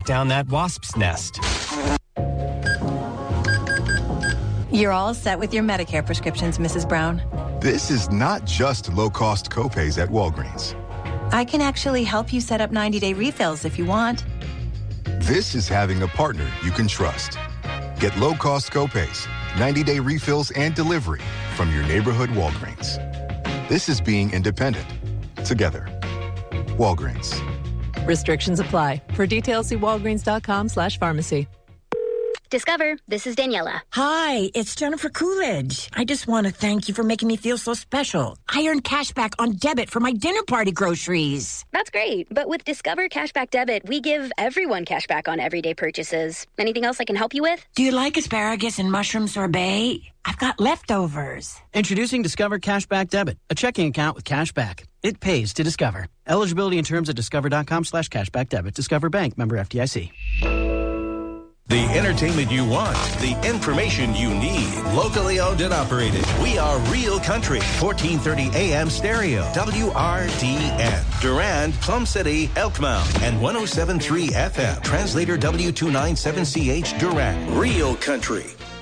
down that wasp's nest. You're all set with your Medicare prescriptions, Mrs. Brown. This is not just low-cost copays at Walgreens. I can actually help you set up 90-day refills if you want. This is having a partner you can trust. Get low-cost copays, 90-day refills, and delivery from your neighborhood Walgreens. This is being independent. Together. Walgreens. Restrictions apply. For details, see walgreens.com/pharmacy. Discover, this is Daniela. Hi, it's Jennifer Coolidge. I just want to thank you for making me feel so special. I earned cash back on debit for my dinner party groceries. That's great, but with Discover Cashback Debit, we give everyone cash back on everyday purchases. Anything else I can help you with? Do you like asparagus and mushroom sorbet? I've got leftovers. Introducing Discover Cashback Debit, a checking account with cash back. It pays to Discover. Eligibility and terms at discover.com/cashback debit. Discover Bank, member FDIC. The entertainment you want, the information you need. Locally owned and operated. We are Real Country, 1430 AM stereo, WRDN. Durand, Plum City, Elkmount, and 107.3 FM. Translator W297CH, Durand. Real Country.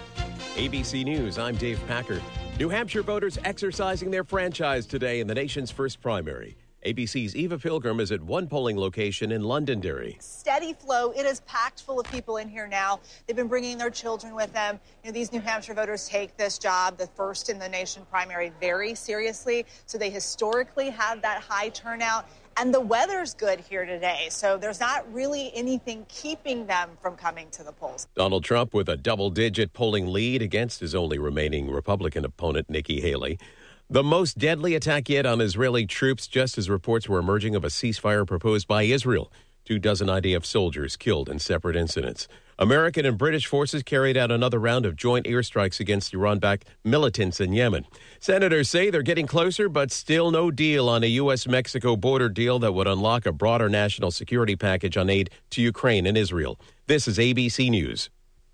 ABC News, I'm Dave Packer. New Hampshire voters exercising their franchise today in the nation's first primary. ABC's Eva Pilgrim is at one polling location in Londonderry. Steady flow. It is packed full of people in here now. They've been bringing their children with them. You know, these New Hampshire voters take this job, the first in the nation primary, very seriously. So they historically have that high turnout. And the weather's good here today, so there's not really anything keeping them from coming to the polls. Donald Trump with a double-digit polling lead against his only remaining Republican opponent, Nikki Haley. The most deadly attack yet on Israeli troops, just as reports were emerging of a ceasefire proposed by Israel. 24 IDF soldiers killed in separate incidents. American and British forces carried out another round of joint airstrikes against Iran-backed militants in Yemen. Senators say they're getting closer, but still no deal on a U.S.-Mexico border deal that would unlock a broader national security package on aid to Ukraine and Israel. This is ABC News.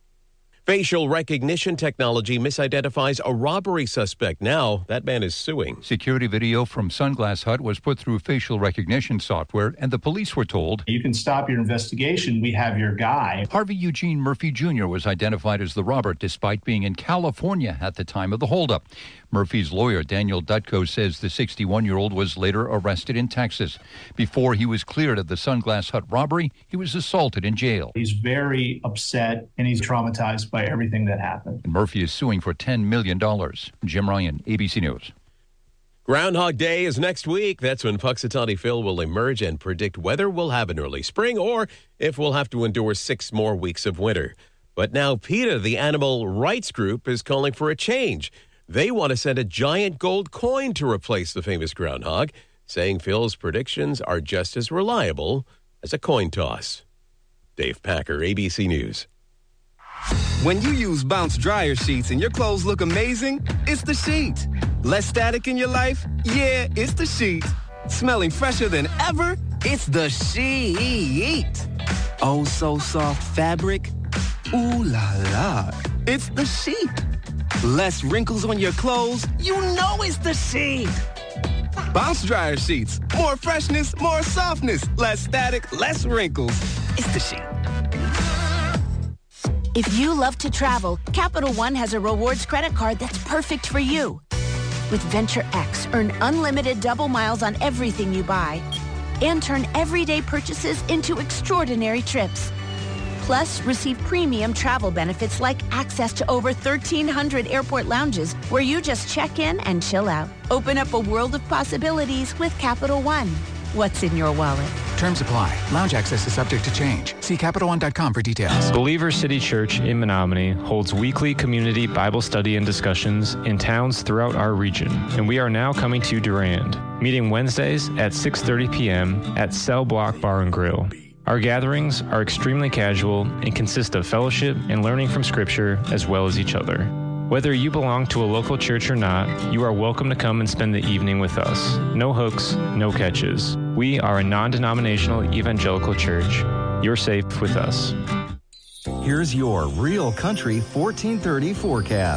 Facial recognition technology misidentifies a robbery suspect. Now, that man is suing. Security video from Sunglass Hut was put through facial recognition software, and the police were told, "You can stop your investigation. We have your guy." Harvey Eugene Murphy Jr. was identified as the robber despite being in California at the time of the holdup. Murphy's lawyer, Daniel Dutko, says the 61-year-old was later arrested in Texas. Before he was cleared of the Sunglass Hut robbery, he was assaulted in jail. He's very upset, and he's traumatized by everything that happened. And Murphy is suing for $10 million. Jim Ryan, ABC News. Groundhog Day is next week. That's when Puxatawny Phil will emerge and predict whether we'll have an early spring or if we'll have to endure 6 more weeks of winter. But now PETA, the animal rights group, is calling for a change. They want to send a giant gold coin to replace the famous groundhog, saying Phil's predictions are just as reliable as a coin toss. Dave Packer, ABC News. When you use Bounce dryer sheets and your clothes look amazing, it's the sheet. Less static in your life? Yeah, it's the sheet. Smelling fresher than ever? It's the sheet. Oh, so soft fabric? Ooh la la. It's the sheet. Less wrinkles on your clothes? You know it's the sheet. Bounce dryer sheets. More freshness, more softness. Less static, less wrinkles. It's the sheet. If you love to travel, Capital One has a rewards credit card that's perfect for you. With Venture X, earn unlimited double miles on everything you buy and turn everyday purchases into extraordinary trips. Plus, receive premium travel benefits like access to over 1,300 airport lounges where you just check in and chill out. Open up a world of possibilities with Capital One. What's in your wallet? Terms apply. Lounge access is subject to change. See CapitalOne.com for details. Believer City Church in Menominee holds weekly community Bible study and discussions in towns throughout our region, and we are now coming to Durand, meeting Wednesdays at 6:30 p.m. at Cell Block Bar and Grill. Our gatherings are extremely casual and consist of fellowship and learning from Scripture as well as each other. Whether you belong to a local church or not, you are welcome to come and spend the evening with us. No hooks, no catches. We are a non-denominational evangelical church. You're safe with us. Here's your Real Country 1430 forecast.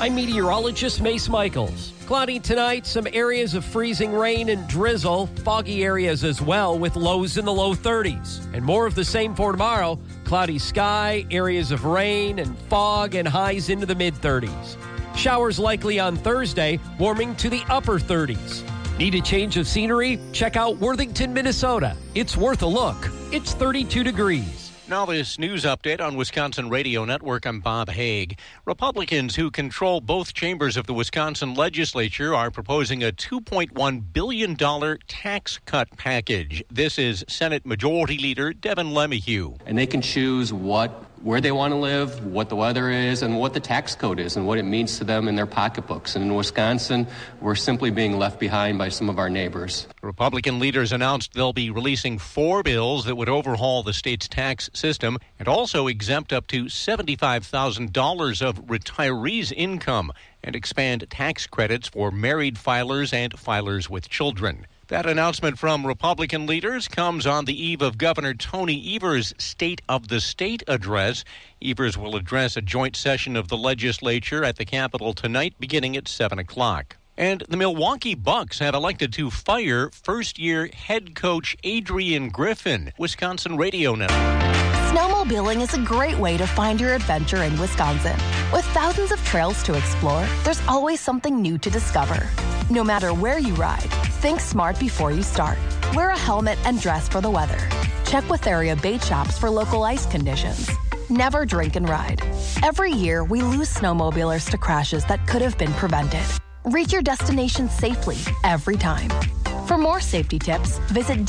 I'm meteorologist Mace Michaels. Cloudy tonight, some areas of freezing rain and drizzle, foggy areas as well with lows in the low 30s. And more of the same for tomorrow. Cloudy sky, areas of rain and fog, and highs into the mid-30s. Showers likely on Thursday, warming to the upper 30s. Need a change of scenery? Check out Worthington, Minnesota. It's worth a look. It's 32 degrees. Now this news update on Wisconsin Radio Network. I'm Bob Haig. Republicans who control both chambers of the Wisconsin legislature are proposing a $2.1 billion tax cut package. This is Senate Majority Leader Devin LeMahieu. And they can choose where they want to live, what the weather is, and what the tax code is, and what it means to them in their pocketbooks. And in Wisconsin, we're simply being left behind by some of our neighbors. Republican leaders announced they'll be releasing 4 bills that would overhaul the state's tax system and also exempt up to $75,000 of retirees' income and expand tax credits for married filers and filers with children. That announcement from Republican leaders comes on the eve of Governor Tony Evers' State of the State address. Evers will address a joint session of the legislature at the Capitol tonight beginning at 7 o'clock. And the Milwaukee Bucks have elected to fire first-year head coach Adrian Griffin. Wisconsin Radio Network. Snowmobiling is a great way to find your adventure in Wisconsin. With thousands of trails to explore, there's always something new to discover. No matter where you ride, think smart before you start. Wear a helmet and dress for the weather. Check with area bait shops for local ice conditions. Never drink and ride. Every year, we lose snowmobilers to crashes that could have been prevented. Reach your destination safely every time. For more safety tips, visit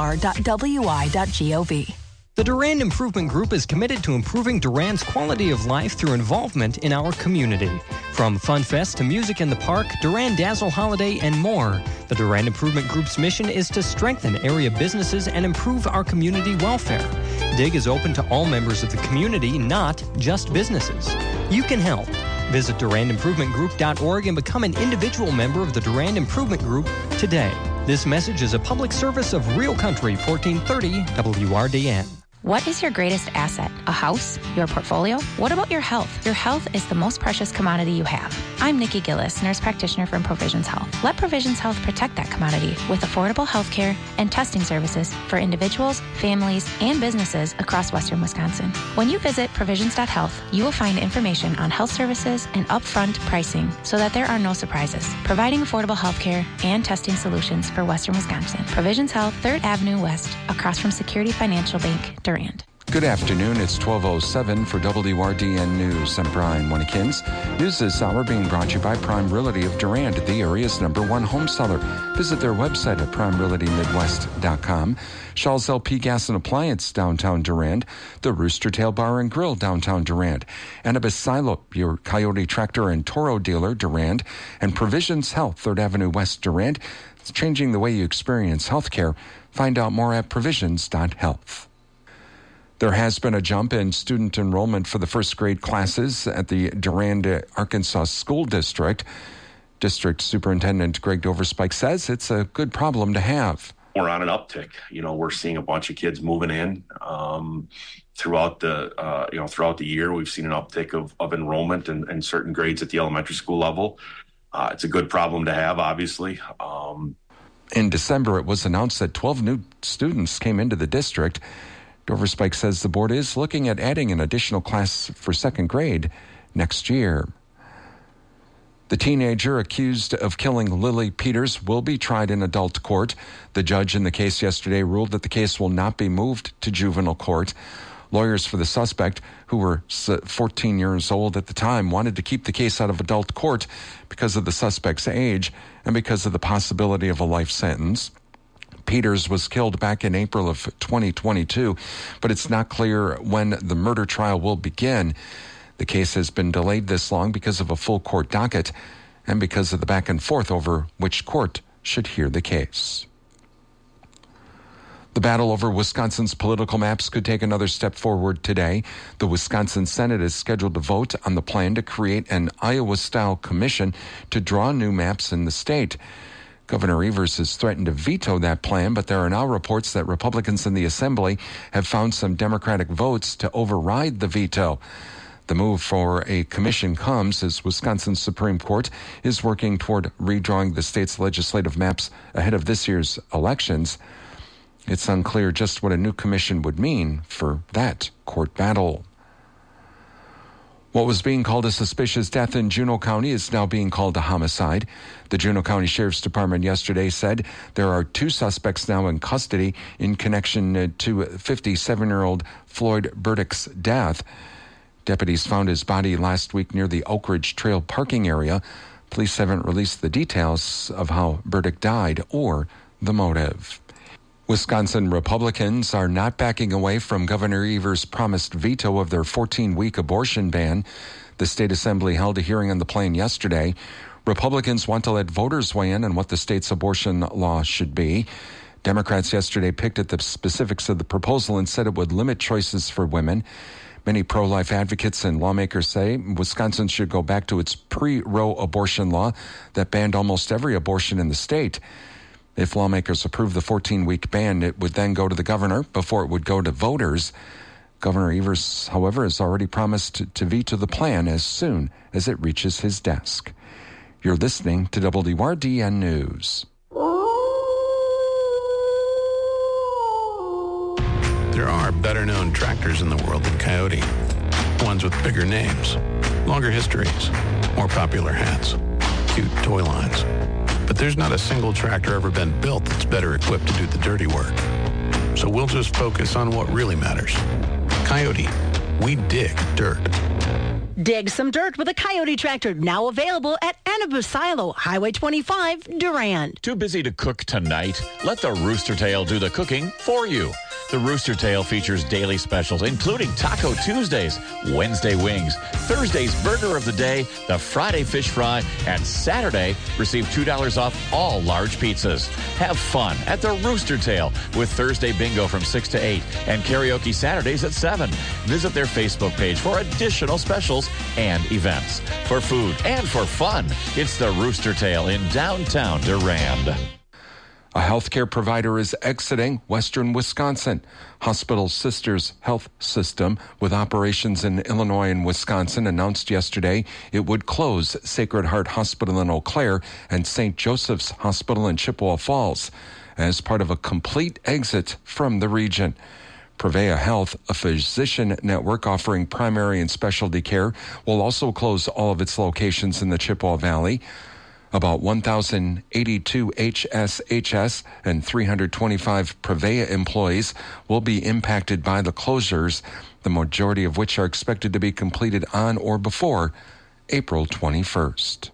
dnr.wi.gov. The Durand Improvement Group is committed to improving Durand's quality of life through involvement in our community. From Fun Fest to Music in the Park, Durand Dazzle Holiday, and more, the Durand Improvement Group's mission is to strengthen area businesses and improve our community welfare. DIG is open to all members of the community, not just businesses. You can help. Visit DurandImprovementGroup.org and become an individual member of the Durand Improvement Group today. This message is a public service of Real Country 1430 WRDN. What is your greatest asset? A house? Your portfolio? What about your health? Your health is the most precious commodity you have. I'm Nikki Gillis, nurse practitioner from Provisions Health. Let Provisions Health protect that commodity with affordable health care and testing services for individuals, families, and businesses across western Wisconsin. When you visit provisions.health, you will find information on health services and upfront pricing so that there are no surprises, providing affordable health care and testing solutions for western Wisconsin. Provisions Health, 3rd Avenue West, across from Security Financial Bank, Durand. Good afternoon. It's 12:07 for WRDN News. I'm Brian Winnekins. News this hour being brought to you by Prime Realty of Durand, the area's #1 home seller. Visit their website at primerealtymidwest.com. Shaw's LP Gas and Appliance, downtown Durand. The Rooster Tail Bar and Grill, downtown Durand. Annabis Silo, your Coyote Tractor and Toro dealer, Durand. And Provisions Health, 3rd Avenue West, Durand. It's changing the way you experience healthcare. Find out more at provisions.health. There has been a jump in student enrollment for the first grade classes at the Durand, Arkansas School District. District Superintendent Greg Doverspike says it's a good problem to have. We're on an uptick. We're seeing a bunch of kids moving in throughout the year. We've seen an uptick of enrollment in certain grades at the elementary school level. It's a good problem to have, obviously. In December, it was announced that 12 new students came into the district. Doverspike says the board is looking at adding an additional class for 2nd grade next year. The teenager accused of killing Lily Peters will be tried in adult court. The judge in the case yesterday ruled that the case will not be moved to juvenile court. Lawyers for the suspect, who were 14 years old at the time, wanted to keep the case out of adult court because of the suspect's age and because of the possibility of a life sentence. Peters was killed back in April of 2022, but it's not clear when the murder trial will begin. The case has been delayed this long because of a full court docket and because of the back and forth over which court should hear the case. The battle over Wisconsin's political maps could take another step forward today. The Wisconsin Senate is scheduled to vote on the plan to create an Iowa-style commission to draw new maps in the state. Governor Evers has threatened to veto that plan, but there are now reports that Republicans in the Assembly have found some Democratic votes to override the veto. The move for a commission comes as Wisconsin's Supreme Court is working toward redrawing the state's legislative maps ahead of this year's elections. It's unclear just what a new commission would mean for that court battle. What was being called a suspicious death in Juneau County is now being called a homicide. The Juneau County Sheriff's Department yesterday said there are 2 suspects now in custody in connection to 57-year-old Floyd Burdick's death. Deputies found his body last week near the Oak Ridge Trail parking area. Police haven't released the details of how Burdick died or the motive. Wisconsin Republicans are not backing away from Governor Evers' promised veto of their 14-week abortion ban. The state assembly held a hearing on the plan yesterday. Republicans want to let voters weigh in on what the state's abortion law should be. Democrats yesterday picked at the specifics of the proposal and said it would limit choices for women. Many pro-life advocates and lawmakers say Wisconsin should go back to its pre-Roe abortion law that banned almost every abortion in the state. If lawmakers approve the 14-week ban, it would then go to the governor before it would go to voters. Governor Evers, however, has already promised to veto the plan as soon as it reaches his desk. You're listening to WRDN News. There are better-known tractors in the world than Coyote. Ones with bigger names, longer histories, more popular hats, cute toy lines. But there's not a single tractor ever been built that's better equipped to do the dirty work. So we'll just focus on what really matters. Coyote, we dig dirt. Dig some dirt with a Coyote tractor, now available at Annabus Silo, Highway 25, Durand. Too busy to cook tonight? Let the Rooster Tail do the cooking for you. The Rooster Tail features daily specials, including Taco Tuesdays, Wednesday wings, Thursday's burger of the day, the Friday fish fry, and Saturday, receive $2 off all large pizzas. Have fun at the Rooster Tail with Thursday bingo from 6 to 8 and karaoke Saturdays at 7. Visit their Facebook page for additional specials and events. For food and for fun, it's the Rooster Tail in downtown Durand. A healthcare provider is exiting western Wisconsin. Hospital Sisters Health System, with operations in Illinois and Wisconsin, announced yesterday it would close Sacred Heart Hospital in Eau Claire and St. Joseph's Hospital in Chippewa Falls as part of a complete exit from the region. Prevea Health, a physician network offering primary and specialty care, will also close all of its locations in the Chippewa Valley. About 1,082 HSHS and 325 Prevea employees will be impacted by the closures, the majority of which are expected to be completed on or before April 21st.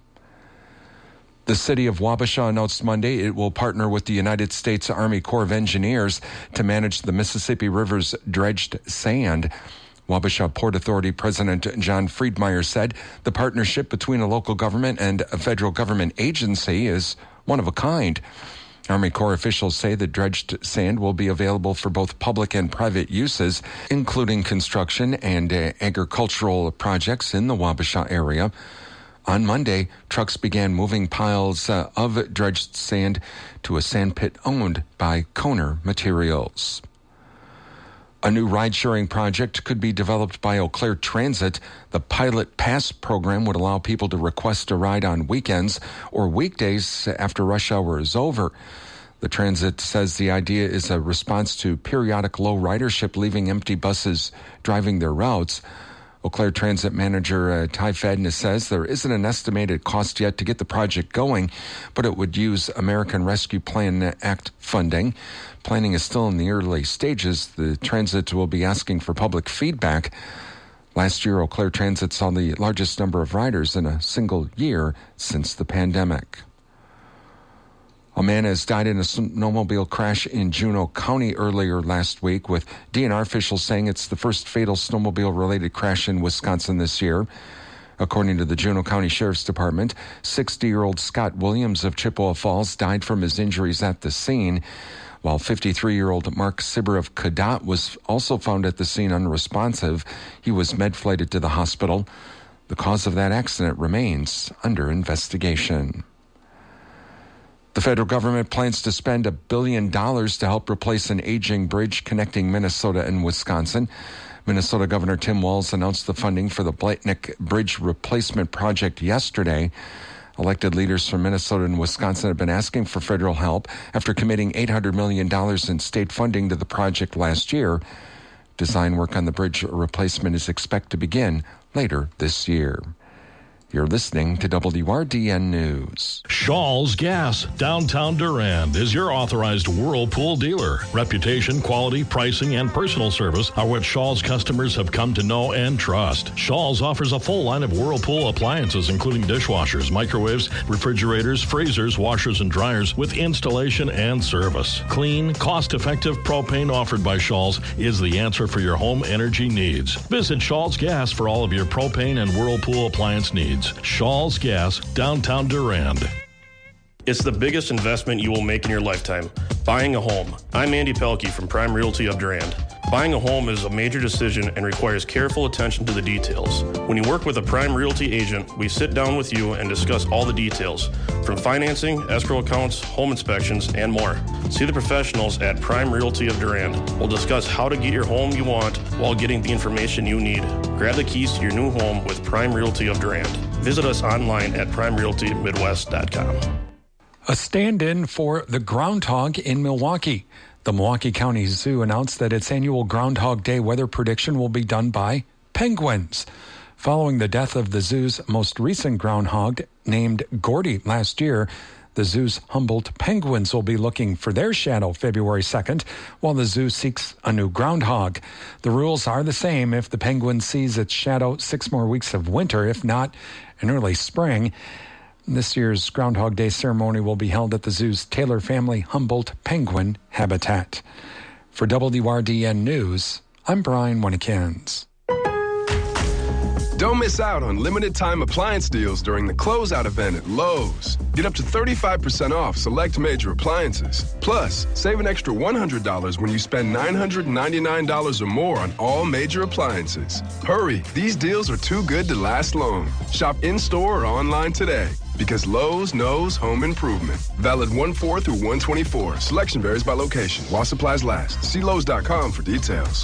The city of Wabasha announced Monday it will partner with the United States Army Corps of Engineers to manage the Mississippi River's dredged sand. Wabasha Port Authority President John Friedmeier said the partnership between a local government and a federal government agency is one of a kind. Army Corps officials say the dredged sand will be available for both public and private uses, including construction and agricultural projects in the Wabasha area. On Monday, trucks began moving piles of dredged sand to a sand pit owned by Kohner Materials. A new ride-sharing project could be developed by Eau Claire Transit. The Pilot Pass program would allow people to request a ride on weekends or weekdays after rush hour is over. The transit says the idea is a response to periodic low ridership leaving empty buses driving their routes. Eau Claire Transit Manager Ty Fadness says there isn't an estimated cost yet to get the project going, but it would use American Rescue Plan Act funding. Planning is still in the early stages. The transit will be asking for public feedback. Last year, Eau Claire Transit saw the largest number of riders in a single year since the pandemic. A man has died in a snowmobile crash in Juneau County earlier last week, with DNR officials saying it's the first fatal snowmobile-related crash in Wisconsin this year. According to the Juneau County Sheriff's Department, 60-year-old Scott Williams of Chippewa Falls died from his injuries at the scene, while 53-year-old Mark Sibber of Cadott was also found at the scene unresponsive. He was med-flighted to the hospital. The cause of that accident remains under investigation. The federal government plans to spend $1 billion to help replace an aging bridge connecting Minnesota and Wisconsin. Minnesota Governor Tim Walz announced the funding for the Blatnick Bridge replacement project yesterday. Elected leaders from Minnesota and Wisconsin have been asking for federal help after committing $800 million in state funding to the project last year. Design work on the bridge replacement is expected to begin later this year. You're listening to WRDN News. Shaw's Gas, downtown Durand, is your authorized Whirlpool dealer. Reputation, quality, pricing, and personal service are what Shaw's customers have come to know and trust. Shaw's offers a full line of Whirlpool appliances, including dishwashers, microwaves, refrigerators, freezers, washers, and dryers, with installation and service. Clean, cost-effective propane offered by Shaw's is the answer for your home energy needs. Visit Shaw's Gas for all of your propane and Whirlpool appliance needs. Shaw's Gas, downtown Durand. It's the biggest investment you will make in your lifetime, buying a home. I'm Andy Pelkey from Prime Realty of Durand. Buying a home is a major decision and requires careful attention to the details. When you work with a Prime Realty agent, we sit down with you and discuss all the details, from financing, escrow accounts, home inspections, and more. See the professionals at Prime Realty of Durand. We'll discuss how to get your home you want while getting the information you need. Grab the keys to your new home with Prime Realty of Durand. Visit us online at primerealtymidwest.com. A stand-in for the groundhog in Milwaukee. The Milwaukee County Zoo announced that its annual Groundhog Day weather prediction will be done by penguins. Following the death of the zoo's most recent groundhog, named Gordy, last year, the zoo's Humboldt penguins will be looking for their shadow February 2nd, while the zoo seeks a new groundhog. The rules are the same if the penguin sees its shadow 6 more weeks of winter, if not, in early spring. This year's Groundhog Day ceremony will be held at the zoo's Taylor Family Humboldt Penguin Habitat. For WRDN News, I'm Brian Winnikins. Don't miss out on limited-time appliance deals during the closeout event at Lowe's. Get up to 35% off select major appliances. Plus, save an extra $100 when you spend $999 or more on all major appliances. Hurry, these deals are too good to last long. Shop in-store or online today. Because Lowe's knows home improvement. Valid 1/4 through 1/24. Selection varies by location. While supplies last. See Lowe's.com for details.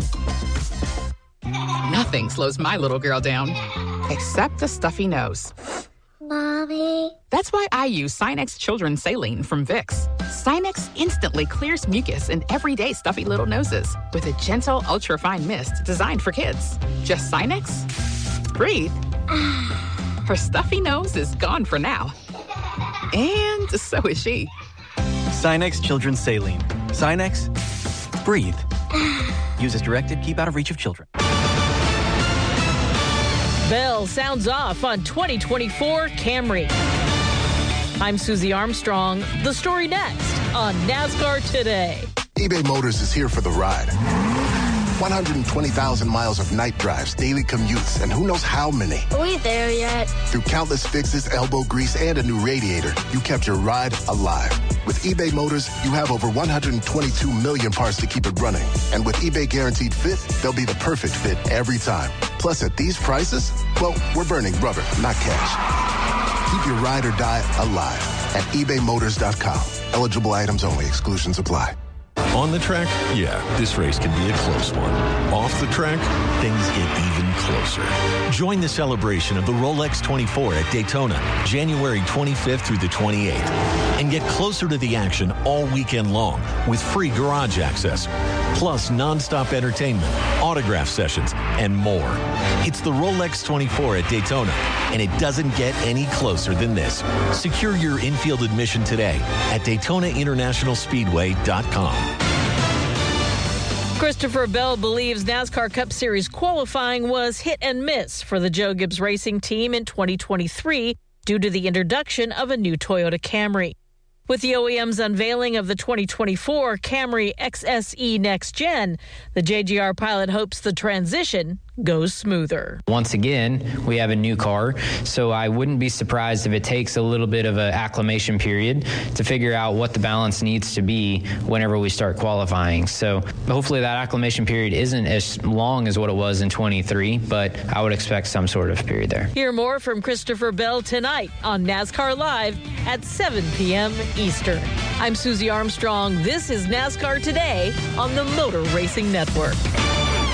Nothing slows my little girl down, except a stuffy nose. Mommy. That's why I use Sinex Children's Saline from Vicks. Sinex instantly clears mucus in everyday stuffy little noses with a gentle, ultra-fine mist designed for kids. Just Sinex? Breathe. Her stuffy nose is gone for now. And so is she. Sinex Children's Saline. Sinex, breathe. Use as directed, keep out of reach of children. Bell sounds off on 2024 Camry. I'm Susie Armstrong. The story next on NASCAR Today. eBay Motors is here for the ride. 120,000 miles of night drives, daily commutes, and who knows how many. Are we there yet? Through countless fixes, elbow grease, and a new radiator, you kept your ride alive. With eBay Motors, you have over 122 million parts to keep it running. And with eBay Guaranteed Fit, they'll be the perfect fit every time. Plus, at these prices, well, we're burning rubber, not cash. Keep your ride or die alive at ebaymotors.com. Eligible items only. Exclusions apply. On the track, yeah, this race can be a close one. Off the track, things get even closer. Join the celebration of the Rolex 24 at Daytona, January 25th through the 28th. And get closer to the action all weekend long with free garage access, plus nonstop entertainment, autograph sessions, and more. It's the Rolex 24 at Daytona, and it doesn't get any closer than this. Secure your infield admission today at DaytonaInternationalSpeedway.com. Christopher Bell believes NASCAR Cup Series qualifying was hit and miss for the Joe Gibbs Racing team in 2023 due to the introduction of a new Toyota Camry. With the OEM's unveiling of the 2024 Camry XSE Next Gen, the JGR pilot hopes the transition goes smoother. Once again, we have a new car, so I wouldn't be surprised if it takes a little bit of an acclimation period to figure out what the balance needs to be whenever we start qualifying. So hopefully that acclimation period isn't as long as what it was in 23, but I would expect some sort of period there. Hear more from Christopher Bell tonight on NASCAR Live at 7 p.m. Eastern. I'm Susie Armstrong. This is NASCAR Today on the Motor Racing Network.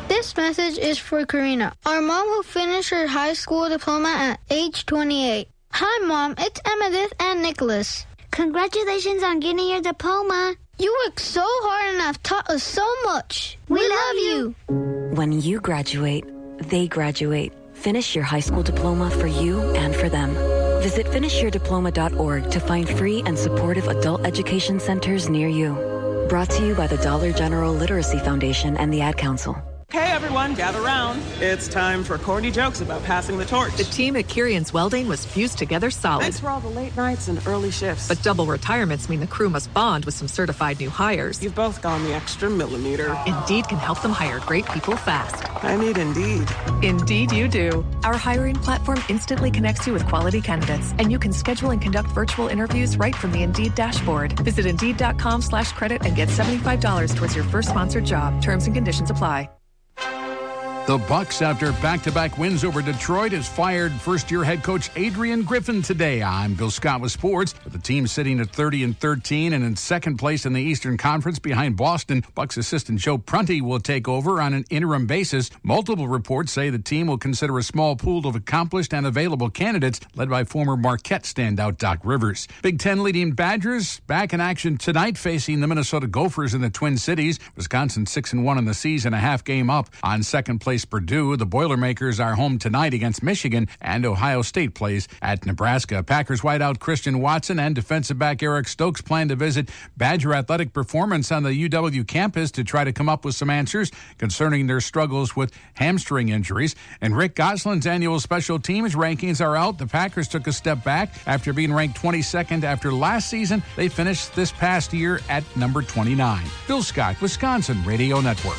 This message is for Karina, our mom who finished her high school diploma at age 28. Hi, Mom. It's Emmettith and Nicholas. Congratulations on getting your diploma. You worked so hard and have taught us so much. We love you. When you graduate, they graduate. Finish your high school diploma for you and for them. Visit finishyourdiploma.org to find free and supportive adult education centers near you. Brought to you by the Dollar General Literacy Foundation and the Ad Council. Hey everyone, gather round. It's time for corny jokes about passing the torch. The team at Kirian's Welding was fused together solid. Thanks for all the late nights and early shifts. But double retirements mean the crew must bond with some certified new hires. You've both gone the extra millimeter. Indeed can help them hire great people fast. I need Indeed. Indeed you do. Our hiring platform instantly connects you with quality candidates, and you can schedule and conduct virtual interviews right from the Indeed dashboard. Visit Indeed.com/credit and get $75 towards your first sponsored job. Terms and conditions apply. The Bucks, after back-to-back wins over Detroit, has fired first-year head coach Adrian Griffin today. I'm Bill Scott with sports. With the team sitting at 30-13 and in second place in the Eastern Conference behind Boston, Bucks assistant Joe Prunty will take over on an interim basis. Multiple reports say the team will consider a small pool of accomplished and available candidates, led by former Marquette standout Doc Rivers. Big Ten leading Badgers back in action tonight, facing the Minnesota Gophers in the Twin Cities. Wisconsin 6-1 in the season, a half game up on second place Purdue. The Boilermakers are home tonight against Michigan, and Ohio State plays at Nebraska. Packers wideout Christian Watson and defensive back Eric Stokes plan to visit Badger Athletic Performance on the UW campus to try to come up with some answers concerning their struggles with hamstring injuries. And Rick Gosselin's annual special teams rankings are out. The Packers took a step back after being ranked 22nd after last season. They finished this past year at number 29. Bill Scott, Wisconsin Radio Network.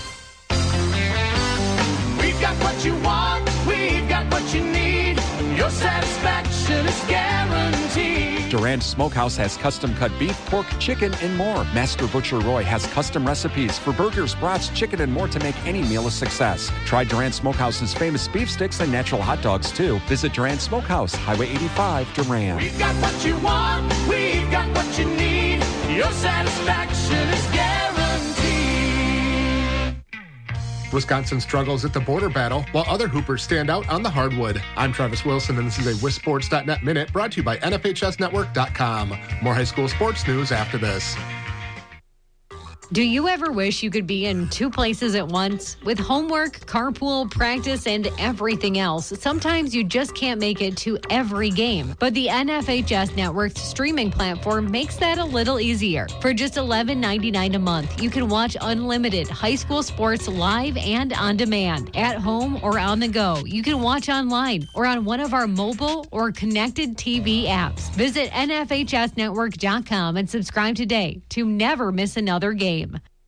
We've got what you want, we've got what you need. Your satisfaction is guaranteed. Durand Smokehouse has custom-cut beef, pork, chicken, and more. Master Butcher Roy has custom recipes for burgers, brats, chicken, and more to make any meal a success. Try Durand Smokehouse's famous beef sticks and natural hot dogs, too. Visit Durand Smokehouse, Highway 85, Durand. We've got what you want, we've got what you need. Your satisfaction is guaranteed. Wisconsin struggles at the border battle, while other Hoopers stand out on the hardwood. I'm Travis Wilson, and this is a WisSports.net Minute brought to you by NFHSNetwork.com. More high school sports news after this. Do you ever wish you could be in two places at once? With homework, carpool, practice, and everything else, sometimes you just can't make it to every game. But the NFHS Network's streaming platform makes that a little easier. For just $11.99 a month, you can watch unlimited high school sports live and on demand, at home or on the go. You can watch online or on one of our mobile or connected TV apps. Visit NFHSnetwork.com and subscribe today to never miss another game.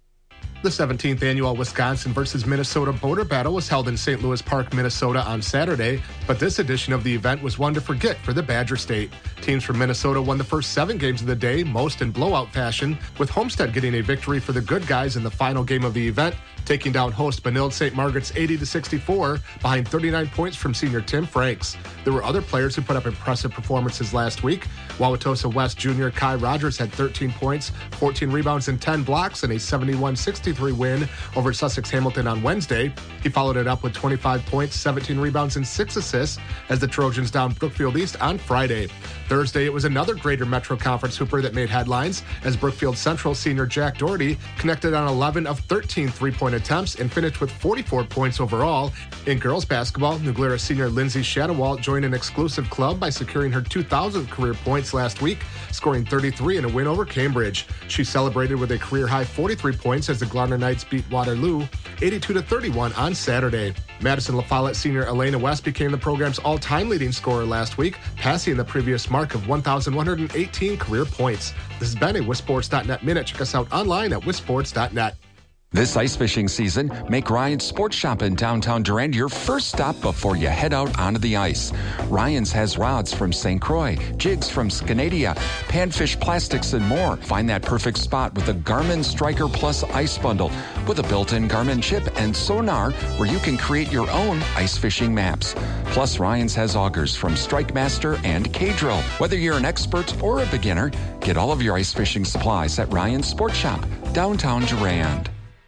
The 17th annual Wisconsin versus Minnesota border battle was held in St. Louis Park, Minnesota on Saturday, but this edition of the event was one to forget for the Badger State. Teams from Minnesota won the first 7 games of the day, most in blowout fashion, with Homestead getting a victory for the good guys in the final game of the event, taking down host Benilde St. Margaret's 80-64 behind 39 points from senior Tim Franks. There were other players who put up impressive performances last week. Wauwatosa West junior Kai Rogers had 13 points, 14 rebounds, and 10 blocks in a 71-63 win over Sussex Hamilton on Wednesday. He followed it up with 25 points, 17 rebounds, and 6 assists as the Trojans downed Brookfield East on Friday. Thursday, it was another Greater Metro Conference Hooper that made headlines as Brookfield Central senior Jack Doherty connected on 11 of 13 three-point attempts and finished with 44 points overall. In girls basketball, New Glarus senior Lindsay Shadowalt joined an exclusive club by securing her 2,000th career points last week, scoring 33 in a win over Cambridge. She celebrated with a career-high 43 points as the Glarner Knights beat Waterloo 82-31 on Saturday. Madison La Follette senior Elena West became the program's all-time leading scorer last week, passing the previous mark of 1,118 career points. This has been a WisSports.net Minute. Check us out online at WisSports.net. This ice fishing season, make Ryan's Sports Shop in downtown Durand your first stop before you head out onto the ice. Ryan's has rods from St. Croix, jigs from Scanadia, panfish plastics, and more. Find that perfect spot with the Garmin Striker Plus Ice Bundle with a built-in Garmin chip and sonar where you can create your own ice fishing maps. Plus, Ryan's has augers from Strike Master and K-Drill. Whether you're an expert or a beginner, get all of your ice fishing supplies at Ryan's Sports Shop, downtown Durand.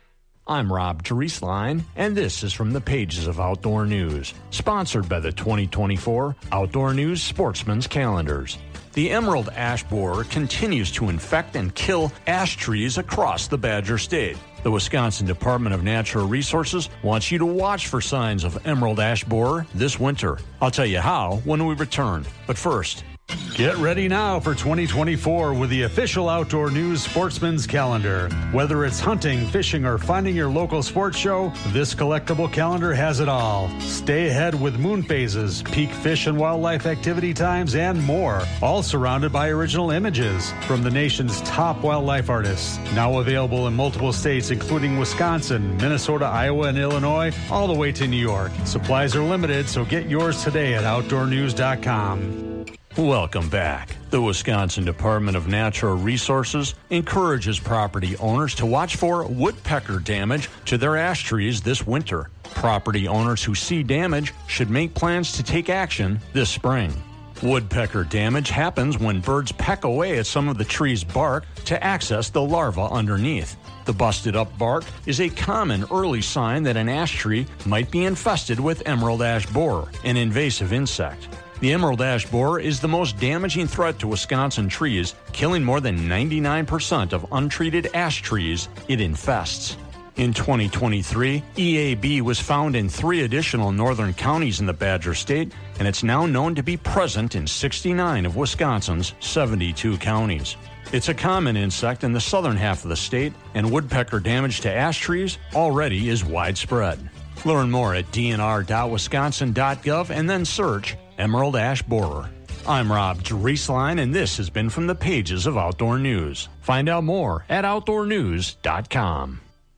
I'm Rob Drieslein, and this is from the pages of Outdoor News, sponsored by the 2024 Outdoor News Sportsman's Calendars. The emerald ash borer continues to infect and kill ash trees across the Badger State. The Wisconsin Department of Natural Resources wants you to watch for signs of emerald ash borer this winter. I'll tell you how when we return. But first, get ready now for 2024 with the official Outdoor News Sportsman's Calendar. Whether it's hunting, fishing, or finding your local sports show, this collectible calendar has it all. Stay ahead with moon phases, peak fish and wildlife activity times, and more. All surrounded by original images from the nation's top wildlife artists. Now available in multiple states, including Wisconsin, Minnesota, Iowa, and Illinois, all the way to New York. Supplies are limited, so get yours today at OutdoorNews.com. welcome back. The Wisconsin Department of Natural Resources encourages property owners to watch for woodpecker damage to their ash trees this winter. Property owners who see damage should make plans to take action this spring. Woodpecker damage happens when birds peck away at some of the tree's bark to access the larva underneath. The busted up bark is a common early sign that an ash tree might be infested with emerald ash borer, an invasive insect. The emerald ash borer is the most damaging threat to Wisconsin trees, killing more than 99% of untreated ash trees it infests. In 2023, EAB was found in 3 additional northern counties in the Badger State, and it's now known to be present in 69 of Wisconsin's 72 counties. It's a common insect in the southern half of the state, and woodpecker damage to ash trees already is widespread. Learn more at dnr.wisconsin.gov and then search emerald ash borer. I'm Rob Drieslein, and this has been from the pages of Outdoor News. Find out more at OutdoorNews.com.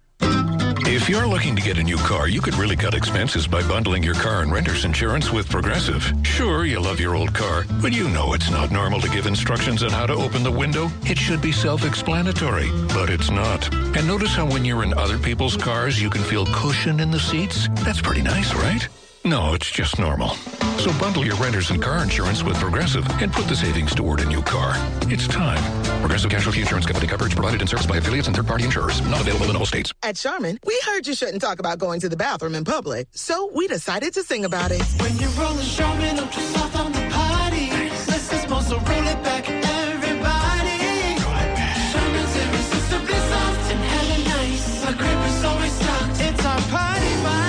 If you're looking to get a new car, you could really cut expenses by bundling your car and renter's insurance with Progressive. Sure, you love your old car, but you know it's not normal to give instructions on how to open the window. It should be self-explanatory, but it's not. And notice how when you're in other people's cars, you can feel cushion in the seats? That's pretty nice, right? No, it's just normal. So bundle your renters and car insurance with Progressive and put the savings toward a new car. It's time. Progressive Casualty Insurance Company coverage provided and serviced by affiliates and third-party insurers. Not available in all states. At Charmin, we heard you shouldn't talk about going to the bathroom in public, so we decided to sing about it. When you're rolling Charmin, ultra soft on the potty. Less is more, so roll it back, everybody. Charmin's irresistibly soft and hella nice. The grip is always stocked. It's our party vibe.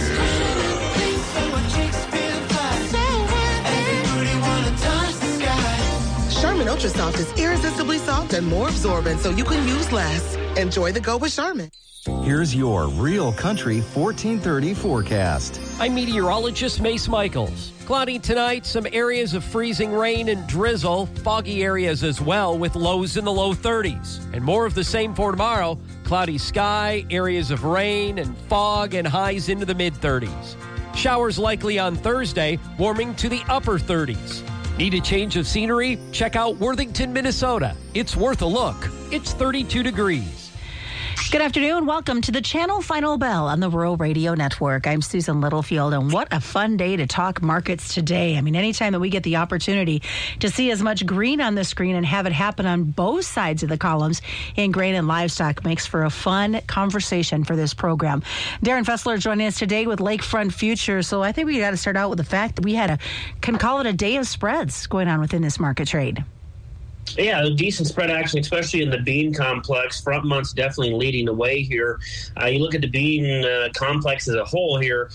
Charmin Ultra Soft is irresistibly soft and more absorbent, so you can use less. Enjoy the go with Charmin. Here's your Real Country 1430 forecast. I'm meteorologist Mace Michaels. Cloudy tonight, some areas of freezing rain and drizzle, foggy areas as well with lows in the low 30s. And more of the same for tomorrow. Cloudy sky, areas of rain and fog, and highs into the mid-30s. Showers likely on Thursday, warming to the upper 30s. Need a change of scenery? Check out Worthington, Minnesota. It's worth a look. It's 32 degrees. Good afternoon. Welcome to the Channel Final Bell on the Rural Radio Network. I'm Susan Littlefield, and what a fun day to talk markets today. I mean, anytime that we get the opportunity to see as much green on the screen and have it happen on both sides of the columns in grain and livestock makes for a fun conversation for this program. Darren Fessler joining us today with Lakefront Futures. So I think we got to start out with the fact that we can call it a day of spreads going on within this market trade. Yeah, a decent spread action, especially in the bean complex. Front month's definitely leading the way here. You look at the bean complex as a whole here,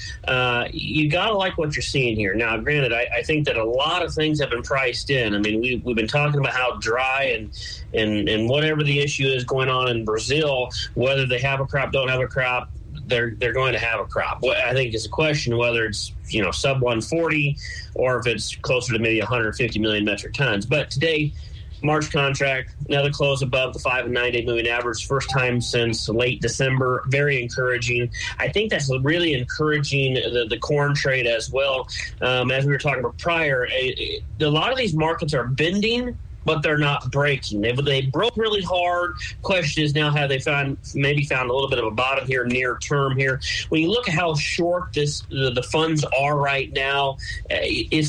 you got to like what you're seeing here. Now, granted, I think that a lot of things have been priced in. I mean, we've been talking about how dry and whatever the issue is going on in Brazil, whether they have a crop, don't have a crop, they're going to have a crop. I think it's a question whether it's sub 140 or if it's closer to maybe 150 million metric tons. But today, March contract, another close above the 5 and 9 day moving average, first time since late December. Very encouraging. I think that's really encouraging the corn trade as well. As we were talking about prior, a lot of these markets are bending, but they're not breaking. They broke really hard. Question is now have they found a little bit of a bottom here near term here. When you look at how short the funds are right now, it's like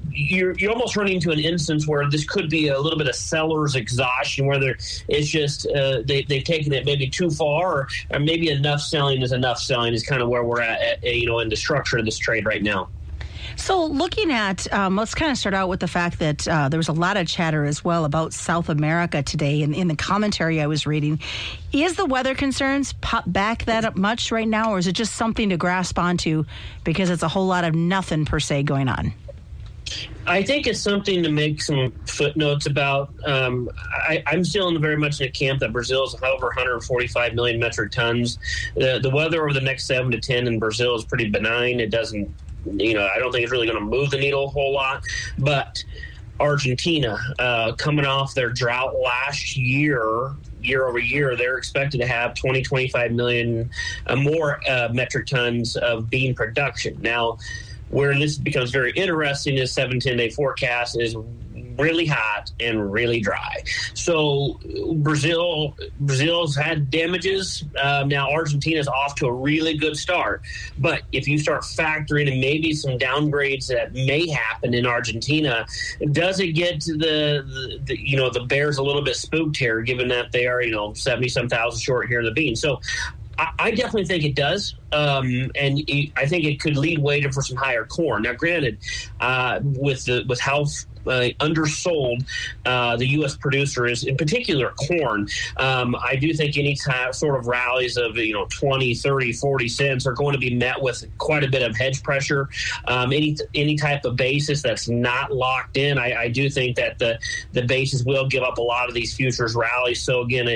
you're almost running into an instance where this could be a little bit of seller's exhaustion, where it's just they've taken it maybe too far, or maybe enough selling is kind of where we're at, in the structure of this trade right now. So looking at, let's kind of start out with the fact that there was a lot of chatter as well about South America today. And in the commentary I was reading, is the weather concerns pop back that up much right now, or is it just something to grasp onto because it's a whole lot of nothing per se going on? I think it's something to make some footnotes about. I'm still very much in a camp that Brazil is over 145 million metric tons. The weather over the next 7 to 10 in Brazil is pretty benign. It doesn't, I don't think it's really going to move the needle a whole lot. But Argentina, coming off their drought last year over year, they're expected to have 25 million more metric tons of bean production. Now, where this becomes very interesting is 7-10 day forecast is really hot and really dry. So Brazil's had damages. Now Argentina's off to a really good start. But if you start factoring in maybe some downgrades that may happen in Argentina, does it get to the Bears a little bit spooked here, given that they are 70-some thousand short here in the bean? So I definitely think it does, and I think it could lead way for some higher corn. Now, granted, with how undersold the U.S. producer is, in particular corn, I do think any sort of rallies of 20, 30, 40 cents are going to be met with quite a bit of hedge pressure. Any type of basis that's not locked in, I do think that the basis will give up a lot of these futures rallies. So again,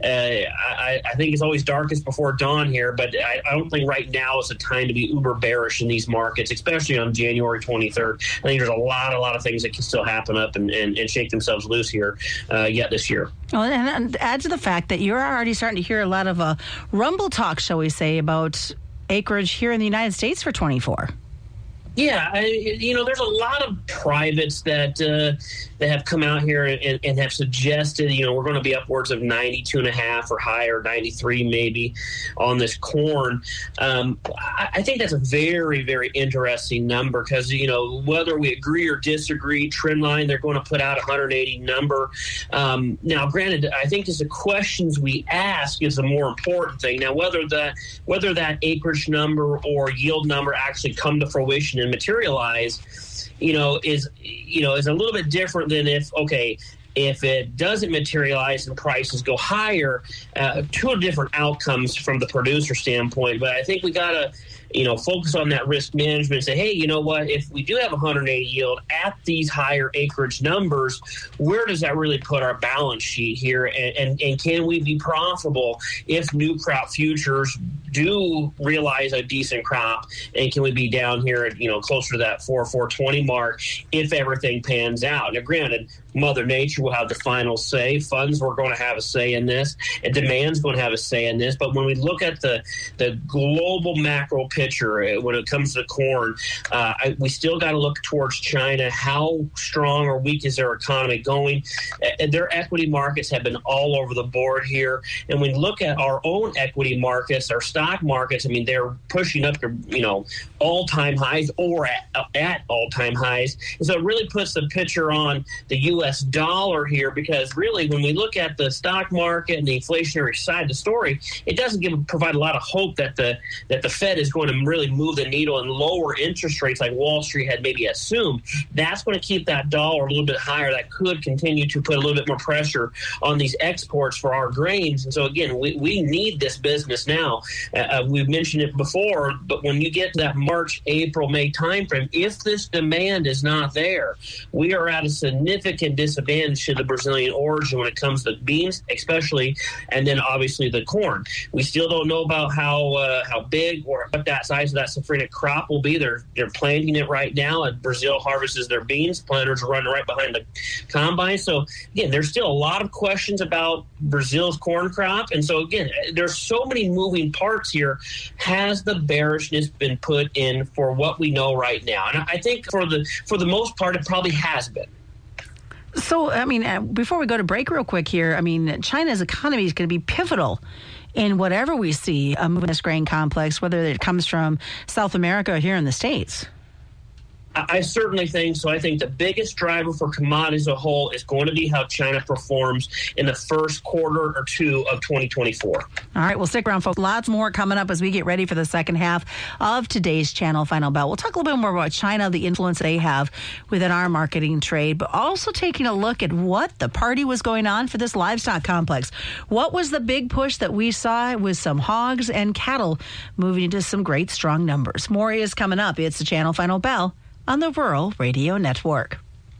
I think it's always darkest before dawn here, but I don't think right now is the time to be uber bearish in these markets, especially on January 23rd. I think there's a lot of things that can still happen up and shake themselves loose here yet this year. Well, and add to the fact that you're already starting to hear a lot of rumble talk, shall we say, about acreage here in the United States for 24. Yeah, there's a lot of privates that have come out here and have suggested, we're going to be upwards of 92.5 or higher, 93 maybe on this corn. I think that's a very, very interesting number because, whether we agree or disagree, Trendline, they're going to put out a 180 number. Now, granted, I think it's the questions we ask is the more important thing. Now, whether that acreage number or yield number actually come to fruition and materialize, is a little bit different than if it doesn't materialize and prices go higher. Two different outcomes from the producer standpoint. But I think we got to focus on that risk management and say, hey, you know what, if we do have 180 yield at these higher acreage numbers, where does that really put our balance sheet here? And can we be profitable if new crop futures do realize a decent crop? And can we be down here at, closer to that 420 mark if everything pans out? Now, granted, Mother Nature will have the final say. Funds were going to have a say in this, and demand's going to have a say in this. But when we look at the global macro picture when it comes to corn, we still got to look towards China. How strong or weak is their economy going? Their equity markets have been all over the board here. And when we look at our own equity markets, our stock markets, they're pushing up to all-time highs or at all-time highs. And so it really puts the picture on the U.S. dollar here, because really when we look at the stock market and the inflationary side of the story, it doesn't provide a lot of hope that the Fed is going to really move the needle and lower interest rates like Wall Street had maybe assumed. That's going to keep that dollar a little bit higher. That could continue to put a little bit more pressure on these exports for our grains. And so again, we need this business now. We've mentioned it before, but when you get to that March, April, May timeframe, if this demand is not there, we are at a significant disadvantage to the Brazilian origin when it comes to beans, especially, and then obviously the corn. We still don't know about how big or what that size of that safrinha crop will be. They're planting it right now, and Brazil harvests their beans. Planters are running right behind the combine. So again, there's still a lot of questions about Brazil's corn crop, and so again, there's so many moving parts here. Has the bearishness been put in for what we know right now? And I think for the most part, it probably has been. So, before we go to break real quick here, China's economy is going to be pivotal in whatever we see a move in this grain complex, whether it comes from South America or here in the States. I certainly think so. I think the biggest driver for commodities as a whole is going to be how China performs in the first quarter or two of 2024. All right, well, stick around, folks. Lots more coming up as we get ready for the second half of today's Channel Final Bell. We'll talk a little bit more about China, the influence they have within our marketing trade, but also taking a look at what the party was going on for this livestock complex. What was the big push that we saw with some hogs and cattle moving into some great strong numbers? More is coming up. It's the Channel Final Bell on the Rural Radio Network.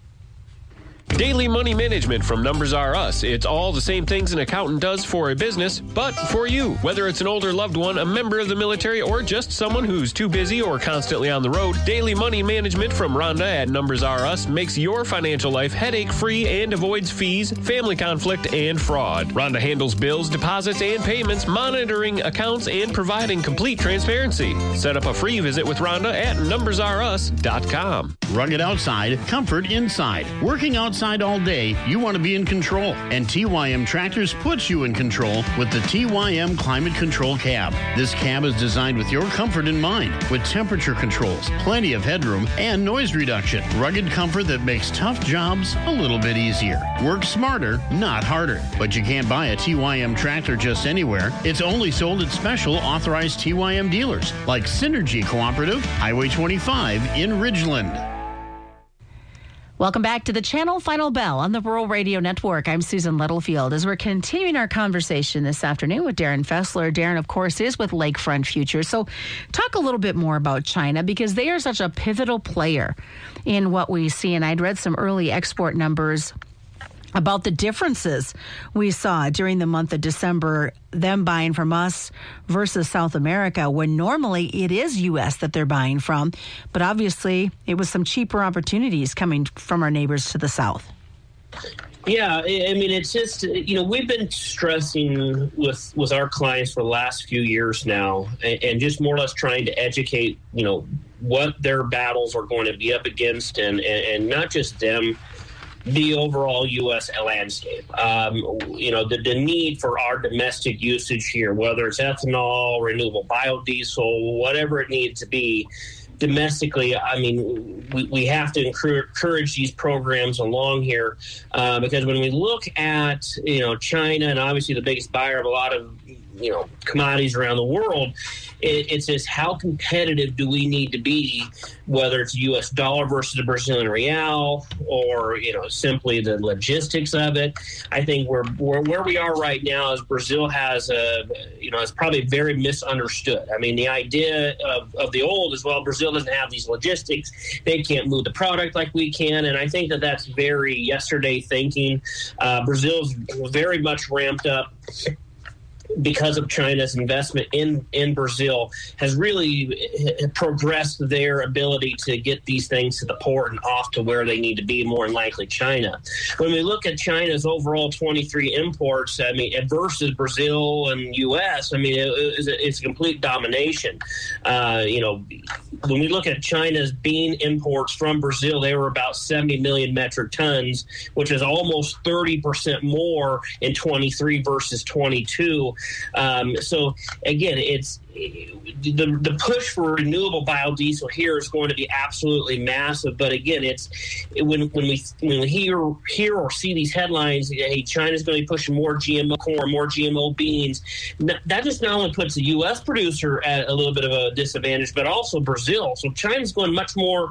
Daily money management from Numbers R Us. It's all the same things an accountant does for a business, but for you. Whether it's an older loved one, a member of the military, or just someone who's too busy or constantly on the road, daily money management from Rhonda at Numbers R Us makes your financial life headache-free and avoids fees, family conflict, and fraud. Rhonda handles bills, deposits, and payments, monitoring accounts, and providing complete transparency. Set up a free visit with Rhonda at numbersrus.com. Rugged outside, comfort inside. Working outside all day, you want to be in control. And TYM Tractors puts you in control with the TYM Climate Control Cab. This cab is designed with your comfort in mind, with temperature controls, plenty of headroom, and noise reduction. Rugged comfort that makes tough jobs a little bit easier. Work smarter, not harder. But you can't buy a TYM tractor just anywhere. It's only sold at special authorized TYM dealers, like Synergy Cooperative, Highway 25 in Ridgeland. Welcome back to the Channel Final Bell on the Rural Radio Network. I'm Susan Littlefield as we're continuing our conversation this afternoon with Darren Fessler. Darren, of course, is with Lakefront Futures. So talk a little bit more about China because they are such a pivotal player in what we see. And I'd read some early export numbers about the differences we saw during the month of December, them buying from us versus South America, when normally it is U.S. that they're buying from. But obviously, it was some cheaper opportunities coming from our neighbors to the south. Yeah, I mean, it's just, we've been stressing with our clients for the last few years now and just more or less trying to educate, what their battles are going to be up against and not just them, the overall U.S. landscape. The need for our domestic usage here, whether it's ethanol, renewable biodiesel, whatever it needs to be, domestically, I mean, we have to encourage these programs along here because when we look at, China and obviously the biggest buyer of a lot of, commodities around the world, it's just how competitive do we need to be, whether it's U.S. dollar versus the Brazilian real or, simply the logistics of it. I think where we are right now is Brazil has it's probably very misunderstood. I mean, the idea of the old is, well, Brazil doesn't have these logistics. They can't move the product like we can. And I think that's very yesterday thinking. Brazil's very much ramped up because of China's investment in Brazil, has really progressed their ability to get these things to the port and off to where they need to be, more than likely China. When we look at China's overall 23 imports, I mean, versus Brazil and U.S., I mean, it's a complete domination. When we look at China's bean imports from Brazil, they were about 70 million metric tons, which is almost 30% more in 23 versus 22. So again, it's the push for renewable biodiesel here is going to be absolutely massive. But again, it's when we hear or see these headlines, hey, China's going to be pushing more GMO corn, more GMO beans. That just not only puts the U.S. producer at a little bit of a disadvantage, but also Brazil. So China's going much more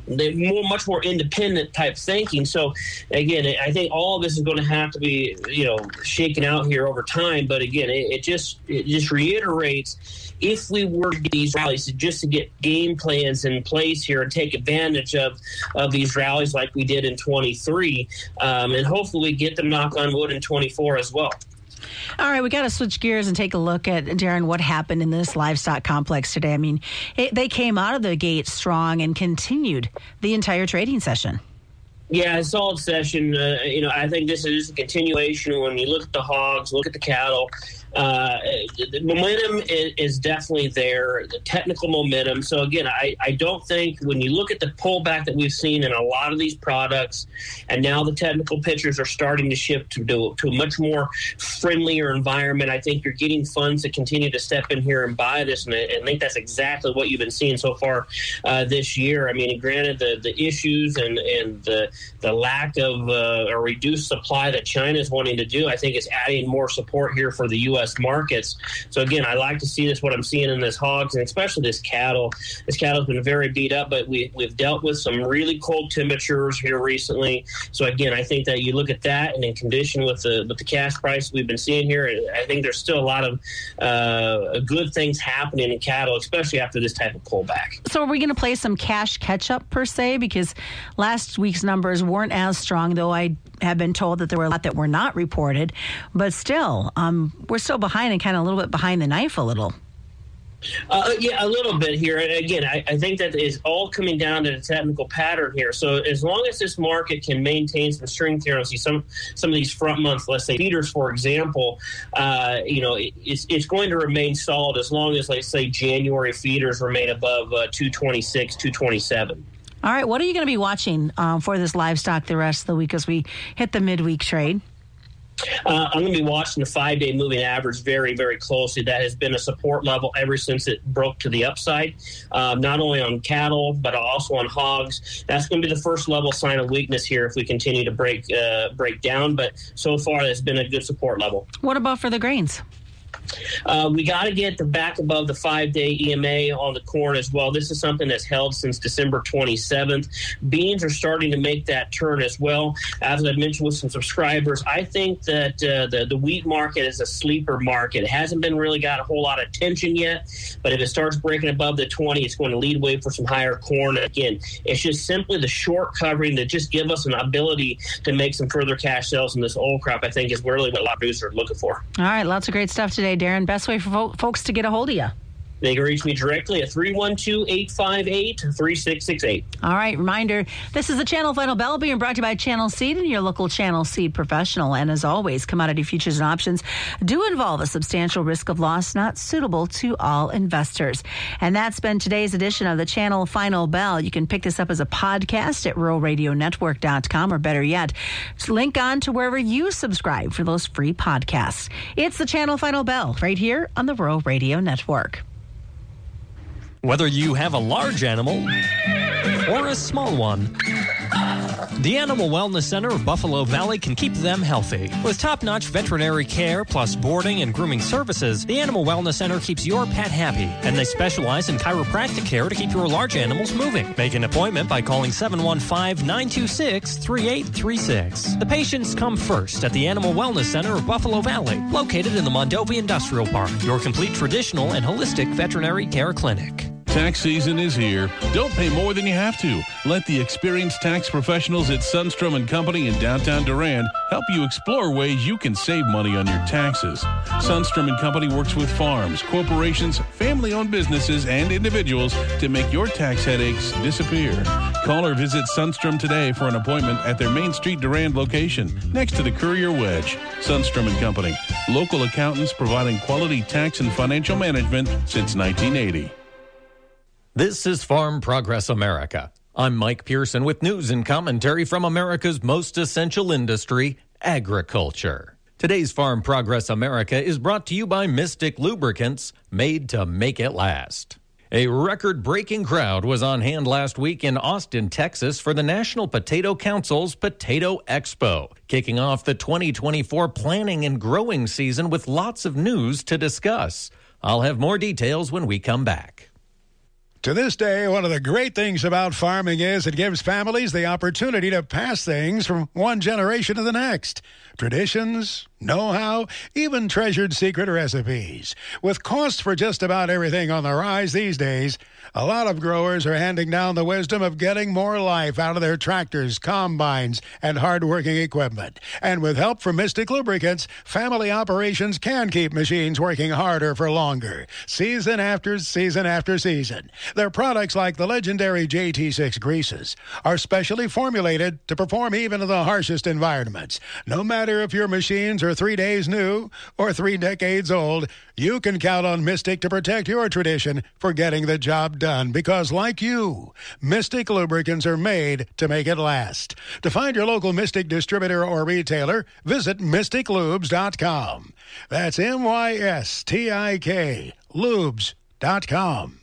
independent type thinking. So again, I think all of this is going to have to be, shaken out here over time. But again, it just reiterates, if we were to get these rallies, just to get game plans in place here and take advantage of these rallies like we did in 23, and hopefully we get them, knock on wood, in 24 as well. All right, we got to switch gears and take a look at, Darren, what happened in this livestock complex today. I mean, they came out of the gate strong and continued the entire trading session. Yeah, a solid session. I think this is a continuation. When you look at the hogs, look at the cattle, The momentum is definitely there, the technical momentum. So again, I don't think when you look at the pullback that we've seen in a lot of these products, and now the technical pictures are starting to shift to a much more friendlier environment, I think you're getting funds to continue to step in here and buy this, and I think that's exactly what you've been seeing so far this year. I mean, granted, the issues and the lack of a reduced supply that China is wanting to do, I think is adding more support here for the U.S. markets. So again, I like to see this, what I'm seeing in this hogs, and especially this cattle. This cattle's been very beat up, but we've dealt with some really cold temperatures here recently. So again, I think that you look at that, and in condition with the cash price we've been seeing here, I think there's still a lot of good things happening in cattle, especially after this type of pullback. So are we going to play some cash catch-up per se? Because last week's numbers weren't as strong, though I have been told that there were a lot that were not reported. But still, we're still behind and kind of a little bit behind the knife a little. Yeah, a little bit here. And again, I think that is all coming down to the technical pattern here. So as long as this market can maintain some strength here, see some of these front months, let's say feeders, for example, it's going to remain solid as long as, let's say, January feeders remain above 226, 227. All right, what are you going to be watching for this livestock the rest of the week as we hit the midweek trade? I'm going to be watching the 5-day moving average very, very closely. That has been a support level ever since it broke to the upside, not only on cattle, but also on hogs. That's going to be the first level sign of weakness here if we continue to break down. But so far, it's been a good support level. What about for the grains? We got to get back above the 5-day EMA on the corn as well. This is something that's held since December 27th. Beans are starting to make that turn as well. As I mentioned with some subscribers, I think that the wheat market is a sleeper market. It hasn't been really got a whole lot of attention yet, but if it starts breaking above the 20, it's going to lead way for some higher corn. Again, it's just simply the short covering that just give us an ability to make some further cash sales in this old crop, I think, is really what a lot of producers are looking for. All right, lots of great stuff today, Darren. Best way for folks to get a hold of you? They can reach me directly at 312-858-3668. All right, reminder, this is the Channel Final Bell being brought to you by Channel Seed and your local Channel Seed professional. And as always, commodity futures and options do involve a substantial risk of loss not suitable to all investors. And that's been today's edition of the Channel Final Bell. You can pick this up as a podcast at ruralradionetwork.com, or better yet, link on to wherever you subscribe for those free podcasts. It's the Channel Final Bell right here on the Rural Radio Network. Whether you have a large animal or a small one, the Animal Wellness Center of Buffalo Valley can keep them healthy. With top-notch veterinary care plus boarding and grooming services, the Animal Wellness Center keeps your pet happy, and they specialize in chiropractic care to keep your large animals moving. Make an appointment by calling 715-926-3836. The patients come first at the Animal Wellness Center of Buffalo Valley, located in the Mondovi Industrial Park, your complete traditional and holistic veterinary care clinic. Tax season is here. Don't pay more than you have to. Let the experienced tax professionals at Sundstrom & Company in downtown Durand help you explore ways you can save money on your taxes. Sundstrom & Company works with farms, corporations, family-owned businesses, and individuals to make your tax headaches disappear. Call or visit Sundstrom today for an appointment at their Main Street Durand location next to the Courier Wedge. Sundstrom & Company, local accountants providing quality tax and financial management since 1980. This is Farm Progress America. I'm Mike Pearson with news and commentary from America's most essential industry, agriculture. Today's Farm Progress America is brought to you by Mystic Lubricants, made to make it last. A record-breaking crowd was on hand last week in Austin, Texas for the National Potato Council's Potato Expo, kicking off the 2024 planting and growing season with lots of news to discuss. I'll have more details when we come back. To this day, one of the great things about farming is it gives families the opportunity to pass things from one generation to the next. Traditions, know-how, even treasured secret recipes. With costs for just about everything on the rise these days, A lot of growers are handing down the wisdom of getting more life out of their tractors, combines, and hard-working equipment. And with help from Mystic Lubricants, family operations can keep machines working harder for longer, season after season after season. Their products, like the legendary JT6 greases, are specially formulated to perform even in the harshest environments. No matter if your machines are 3 days new or 3 decades old, you can count on Mystic to protect your tradition for getting the job done, because like you, Mystic lubricants are made to make it last. To find your local Mystic distributor or retailer, visit mysticlubes.com. That's MYSTIK lubes.com.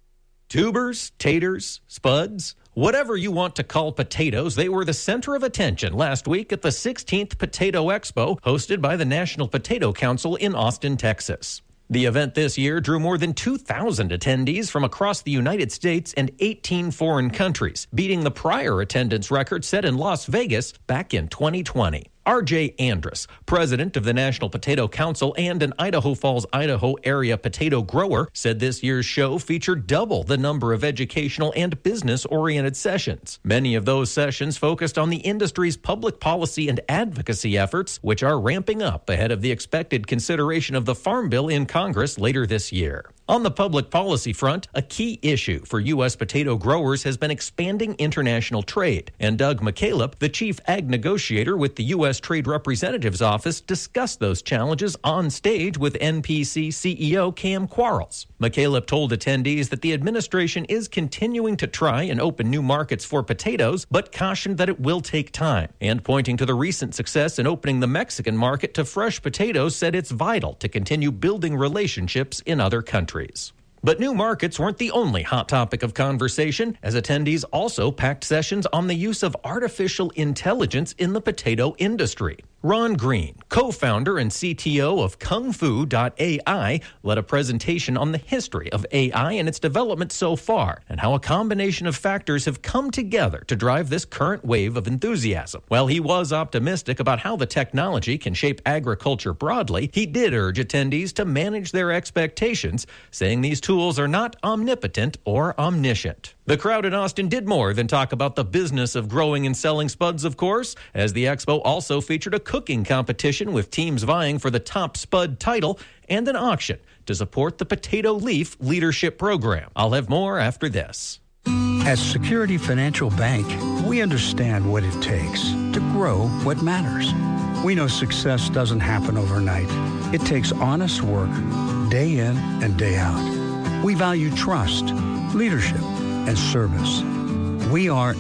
Tubers, taters, spuds, whatever you want to call potatoes, they were the center of attention last week at the 16th Potato Expo, hosted by the National Potato Council in Austin, Texas. The event this year drew more than 2,000 attendees from across the United States and 18 foreign countries, beating the prior attendance record set in Las Vegas back in 2020. R.J. Andrus, president of the National Potato Council and an Idaho Falls, Idaho area potato grower, said this year's show featured double the number of educational and business-oriented sessions. Many of those sessions focused on the industry's public policy and advocacy efforts, which are ramping up ahead of the expected consideration of the Farm Bill in Congress later this year. On the public policy front, a key issue for U.S. potato growers has been expanding international trade, and Doug McCaleb, the chief ag negotiator with the U.S. Trade Representative's Office, discussed those challenges on stage with NPC CEO Cam Quarles. McCaleb told attendees that the administration is continuing to try and open new markets for potatoes, but cautioned that it will take time, and pointing to the recent success in opening the Mexican market to fresh potatoes, said it's vital to continue building relationships in other countries. But new markets weren't the only hot topic of conversation, as attendees also packed sessions on the use of artificial intelligence in the potato industry. Ron Green, co-founder and CTO of KungFu.ai, led a presentation on the history of AI and its development so far, and how a combination of factors have come together to drive this current wave of enthusiasm. While he was optimistic about how the technology can shape agriculture broadly, he did urge attendees to manage their expectations, saying these tools are not omnipotent or omniscient. The crowd in Austin did more than talk about the business of growing and selling spuds, of course, as the expo also featured a cooking competition with teams vying for the top spud title and an auction to support the Potato Leaf Leadership Program. I'll have more after this. At Security Financial Bank, we understand what it takes to grow what matters. We know success doesn't happen overnight. It takes honest work, day in and day out. We value trust, leadership, and service. We are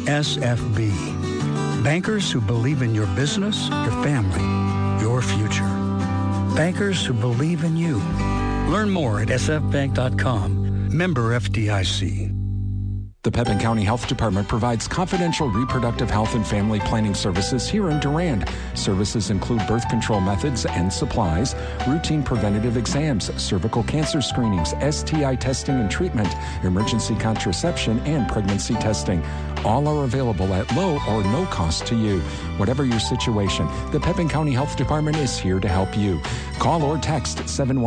SFB, bankers who believe in your business, your family, your future. Bankers who believe in you. Learn more at sfbank.com. Member FDIC. The Pepin County Health Department provides confidential reproductive health and family planning services here in Durand. Services include birth control methods and supplies, routine preventative exams, cervical cancer screenings, STI testing and treatment, emergency contraception, and pregnancy testing. All are available at low or no cost to you. Whatever your situation, the Pepin County Health Department is here to help you. Call or text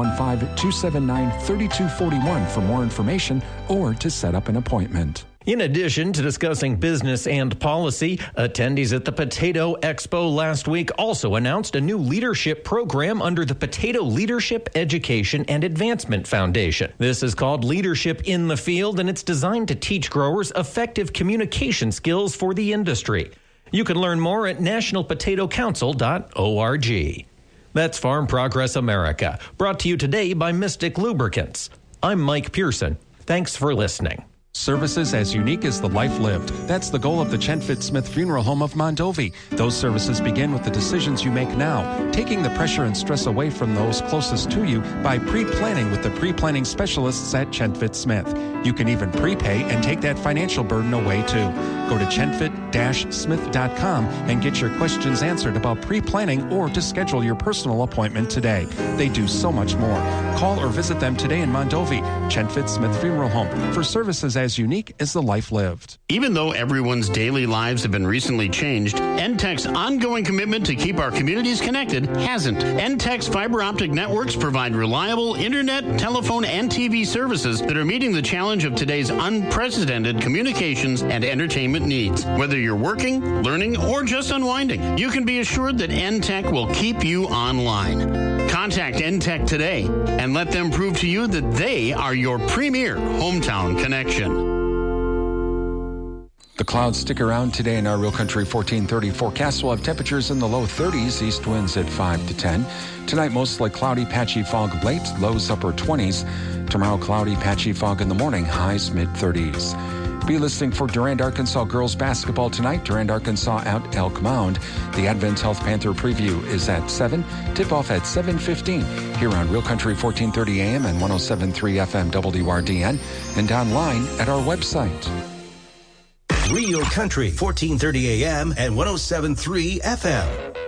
715-279-3241 for more information or to set up an appointment. In addition to discussing business and policy, attendees at the Potato Expo last week also announced a new leadership program under the Potato Leadership Education and Advancement Foundation. This is called Leadership in the Field, and it's designed to teach growers effective communication skills for the industry. You can learn more at nationalpotatocouncil.org. That's Farm Progress America, brought to you today by Mystic Lubricants. I'm Mike Pearson. Thanks for listening. Services as unique as the life lived. That's the goal of the Chenfit Smith Funeral Home of Mondovi. Those services begin with the decisions you make now, taking the pressure and stress away from those closest to you by pre-planning with the pre-planning specialists at Chenfit Smith. You can even prepay and take that financial burden away too. Go to chenfit-smith.com and get your questions answered about pre-planning or to schedule your personal appointment today. They do so much more. Call or visit them today in Mondovi, Chenfit Smith Funeral Home, for services as unique as the life lived. Even though everyone's daily lives have been recently changed, NTEC's ongoing commitment to keep our communities connected hasn't. NTEC's fiber optic networks provide reliable internet, telephone, and TV services that are meeting the challenge of today's unprecedented communications and entertainment needs. Whether you're working, learning, or just unwinding, you can be assured that NTEC will keep you online. Contact NTEC today and let them prove to you that they are your premier hometown connection. The clouds stick around today in our Real Country 1430 forecast. We'll have temperatures in the low 30s, east winds at 5 to 10. Tonight, mostly cloudy, patchy fog late, lows upper 20s. Tomorrow, cloudy, patchy fog in the morning, highs mid-30s. Be listening for Durand, Arkansas girls basketball tonight. Durand, Arkansas at Elk Mound. The Advent Health Panther preview is at 7. Tip-off at 7:15 here on Real Country 1430 AM and 107.3 FM WRDN and online at our website. Real Country 1430 AM and 107.3 FM.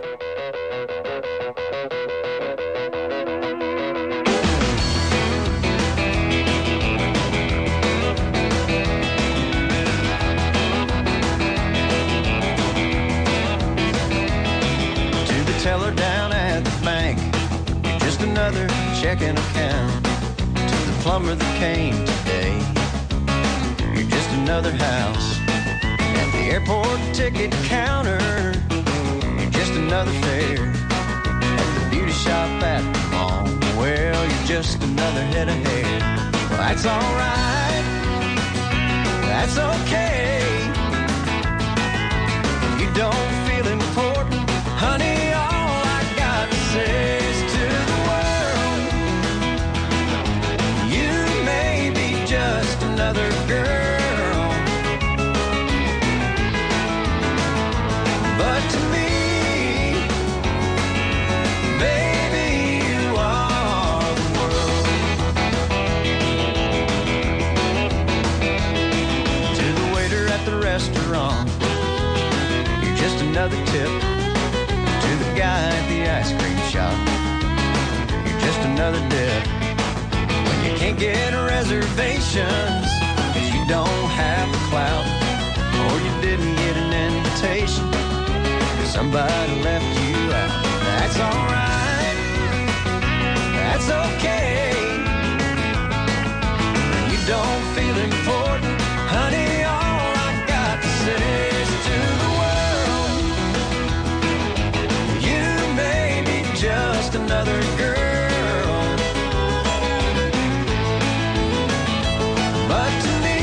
Teller down at the bank, you're just another checking account. To the plumber that came today, you're just another house. At the airport ticket counter, you're just another fare. At the beauty shop at the mall, well, you're just another head of hair. Well, that's alright, that's okay. You don't feel important, honey. Says to the world, you may be just another girl, but to me, baby, you are the world. To the waiter at the restaurant, you're just another tip. To the guy at the ice cream shop, you're just another dip. When you can't get reservations, cause you don't have the clout, or you didn't get an invitation, cause somebody left you out. That's alright, that's okay. When you don't feel important, honey, all I got to say is to the just another girl, but to me,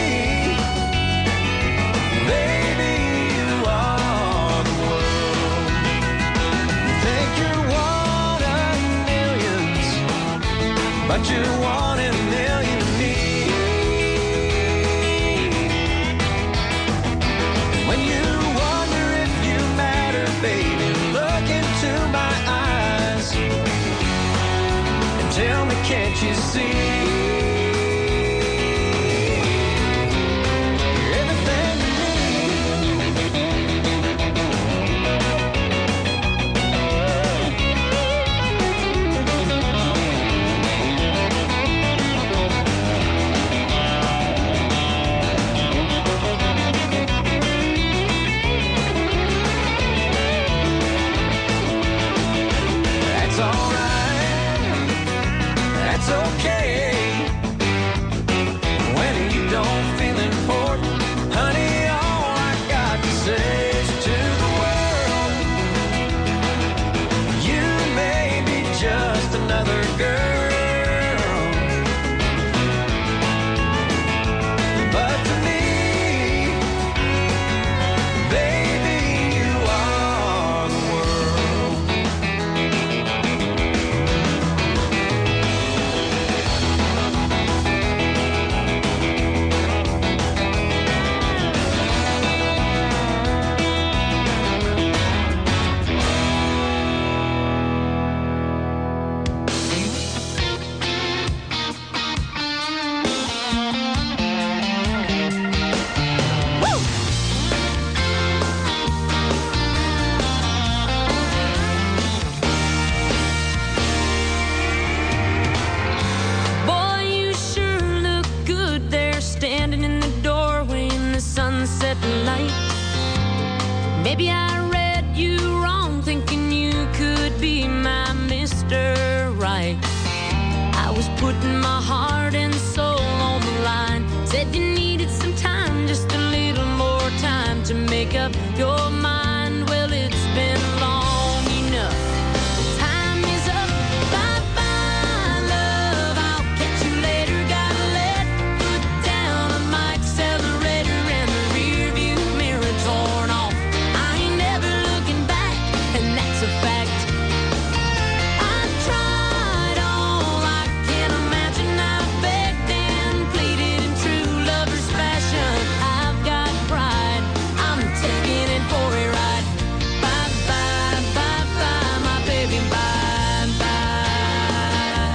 baby, you are the world. You think you're one of millions, but you're one in a million to me. When you wonder if you matter, baby, look into my eyes. you're mine. Well, it's been long enough. Time is up. Bye-bye, love. I'll catch you later. Gotta let foot down on my accelerator and the rear view mirror torn off. I ain't never looking back, and that's a fact. I tried all I can imagine. I begged and pleaded in true lover's fashion. I've got pride. I'm taking it for a ride. Bye-bye, bye-bye, my baby, bye-bye.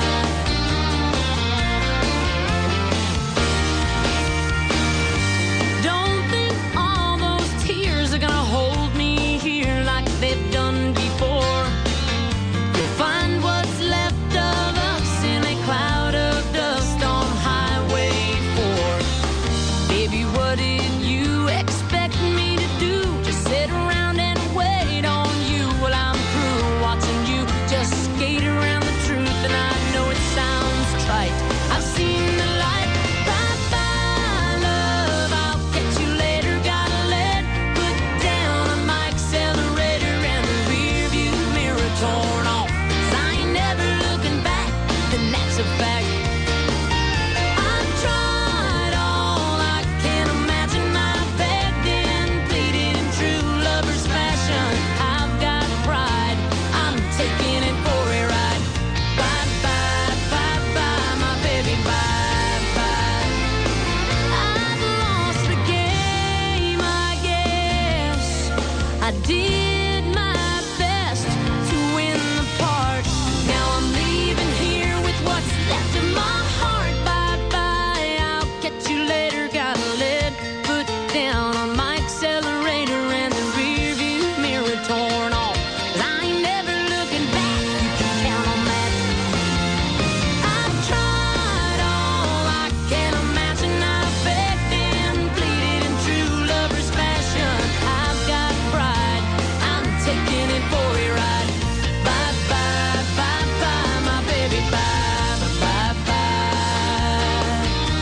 Don't think all those tears are gonna hold me here like they've done before. You'll find what's left of us in a cloud of dust on Highway 4. Baby, what did you expect me to do? Just sit around and wait on you? Well, I'm through watching you just skate around the truth, and I know it sounds trite. I've seen the light. Bye-bye, love. I'll catch you later. Gotta let foot down on my accelerator and the rear view mirror torn off. 'Cause I ain't never looking back, and that's a fact. I tried all I can imagine. I begged and pleaded in true lover's fashion. I've got pride. I'm taking it for a ride. Bye-bye, bye-bye, my baby, bye-bye. I've lost the game, I guess. I did my best to win the part. Now I'm leaving here with what's left of my heart. Bye-bye, I'll catch you later. Gotta let foot down on my accelerator and the rear view mirror torn off. 'Cause I ain't never looking back, you can count on that. I've tried all I can imagine. I begged and pleaded in true lover's fashion. I've got pride. I'm taking it for a ride. Bye-bye, bye-bye, my baby, bye-bye, bye-bye.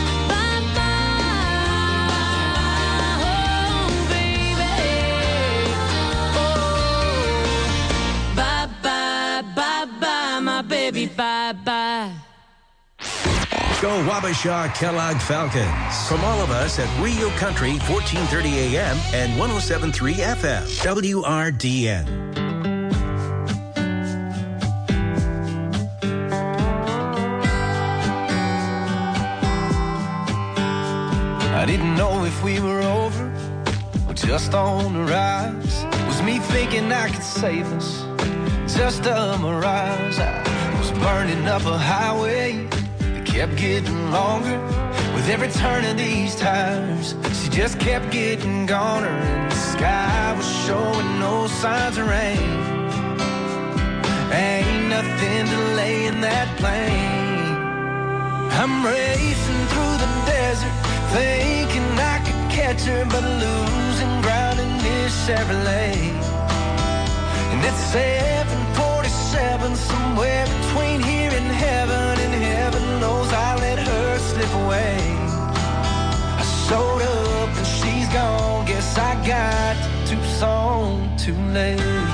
Bye-bye, oh, baby. Oh, bye-bye, bye-bye, my baby, bye-bye. Go Wabasha Kellogg Falcons. From all of us at Rio Country, 1430 AM and 107.3 FM. WRDN. I didn't know if we were over or just on the rise. Was me thinking I could save us? Just a mirage. I was burning up a highway that kept getting longer. With every turn of these tires, she just kept getting goner, and the sky was showing no signs of rain. Ain't nothing delaying that plane. I'm racing through the desert, thinking I could catch her, but losing ground in this Chevrolet. And it's 747, somewhere between here and heaven knows I let her slip away. I showed up and she's gone, guess I got to Tucson too late.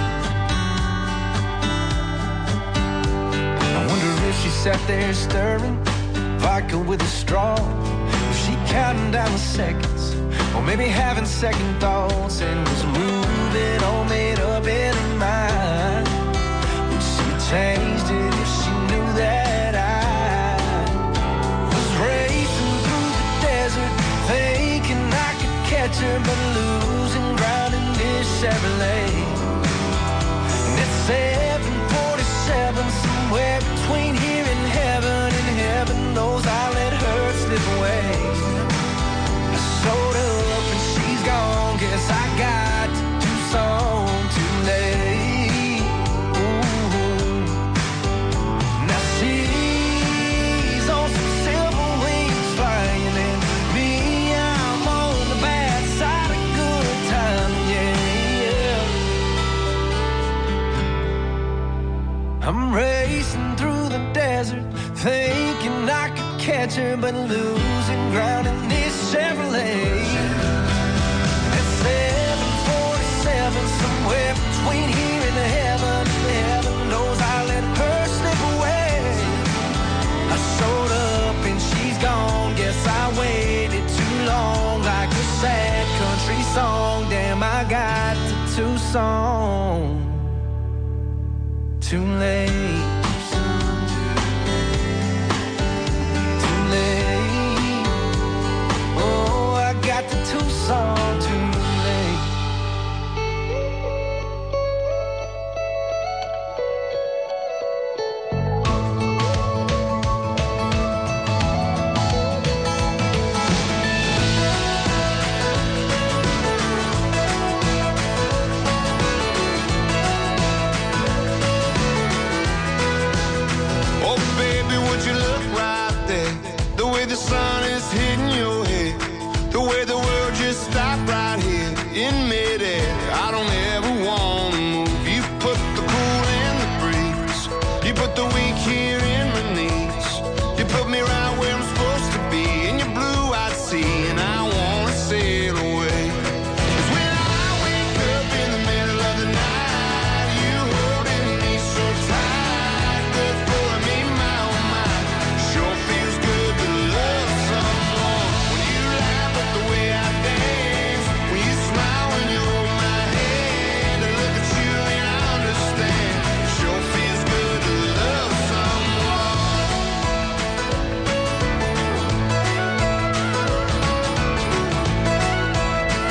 I wonder if she sat there stirring vodka with a straw. Was she counting down the seconds, or maybe having second thoughts, and was moving all made up in her mind? Would she have changed it if she knew that I was racing through the desert, thinking I could catch her, but losing ground in this Chevrolet? And it's 747, somewhere between here and heaven knows I let her slip away. I showed up and she's gone, guess I got to Tucson too late. Ooh. Now she's on some silver wings flying, and me, I'm on the bad side of good time, yeah. I'm racing through the desert, thinking I could catch her, but losing ground in this Chevrolet. At 747, song. Too late.